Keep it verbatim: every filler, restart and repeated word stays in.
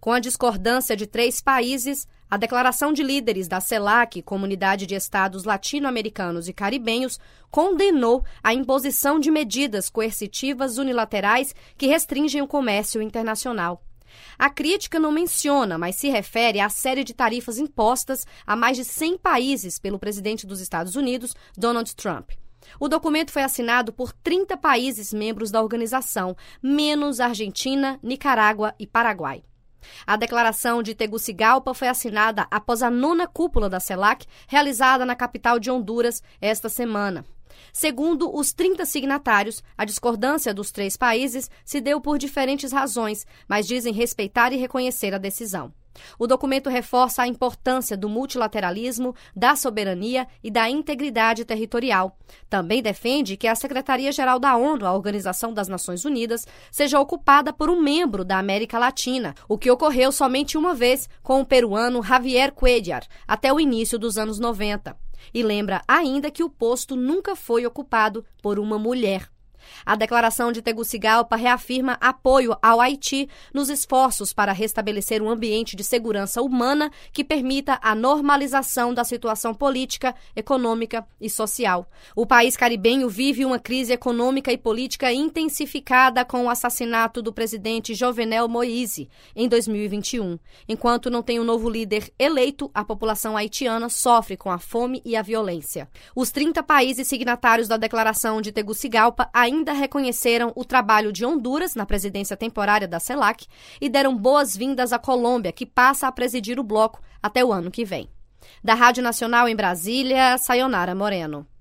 Com a discordância de três países, a declaração de líderes da CELAC, Comunidade de Estados Latino-Americanos e Caribenhos, condenou a imposição de medidas coercitivas unilaterais que restringem o comércio internacional. A crítica não menciona, mas se refere à série de tarifas impostas a mais de cem países pelo presidente dos Estados Unidos, Donald Trump. O documento foi assinado por trinta países membros da organização, menos Argentina, Nicarágua e Paraguai. A declaração de Tegucigalpa foi assinada após a nona cúpula da CELAC, realizada na capital de Honduras esta semana. Segundo os trinta signatários, a discordância dos três países se deu por diferentes razões, mas dizem respeitar e reconhecer a decisão. O documento reforça a importância do multilateralismo, da soberania e da integridade territorial. Também defende que a Secretaria-Geral da ONU, a Organização das Nações Unidas, seja ocupada por um membro da América Latina, o que ocorreu somente uma vez com o peruano Javier Cuéllar, até o início dos anos noventa. E lembra ainda que o posto nunca foi ocupado por uma mulher. A declaração de Tegucigalpa reafirma apoio ao Haiti nos esforços para restabelecer um ambiente de segurança humana que permita a normalização da situação política, econômica e social. O país caribenho vive uma crise econômica e política intensificada com o assassinato do presidente Jovenel Moïse em dois mil e vinte e um. Enquanto não tem um novo líder eleito, a população haitiana sofre com a fome e a violência. Os trinta países signatários da declaração de Tegucigalpa ainda ainda reconheceram o trabalho de Honduras na presidência temporária da CELAC e deram boas-vindas à Colômbia, que passa a presidir o bloco até o ano que vem. Da Rádio Nacional em Brasília, Sayonara Moreno.